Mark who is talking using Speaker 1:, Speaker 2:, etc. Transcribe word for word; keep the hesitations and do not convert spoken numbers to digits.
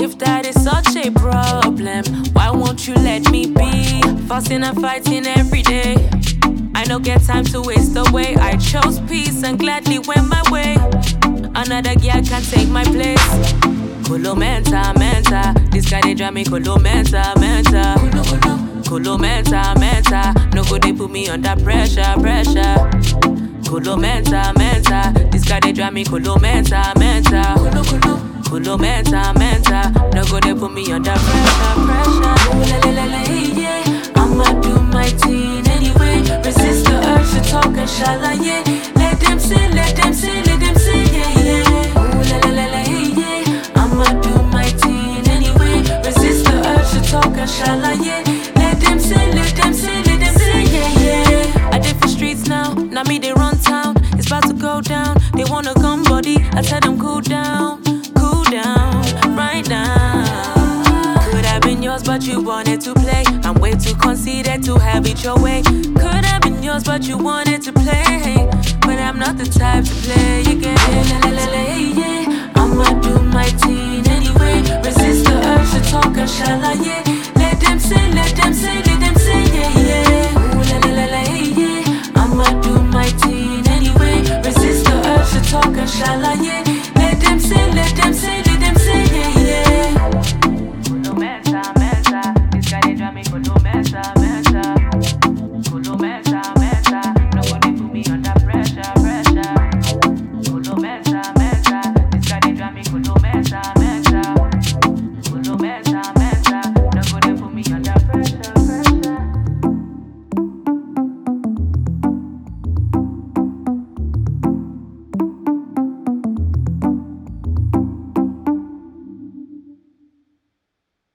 Speaker 1: If that is such a problem, why won't you let me be? Fussing and fighting every day, I don't get time to waste away. I chose peace and gladly went my way. Another girl can take my place. Kolo menta, menta. This guy they drive me kolo menta, menta. Kolo menta, menta. No good they put me under pressure, pressure. Kolo menta, menta. This guy they drive me kolo menta, menta. Kolo menta, menta. No good they put me under pressure, pressure. Ooh la la la la, yeah. I'ma do my thing anyway. Resist the urge to talk and shala, yeah. Let them say, let them say, let them say, yeah, yeah. Ooh la la la la, yeah. I'ma do my thing anyway. Resist the urge to talk and shala, yeah. Let them say, let them say, let them say, yeah, yeah. I did for streets now, now me they run town. It's about to go down, they wanna come body. I tell them cool down, cool down, right now. Could have been yours but you wanted to play. I'm way too conceited to have it your way. Could have been yours but you wanted to play. But I'm not the type to play again. La la la la, yeah. I'ma do my thing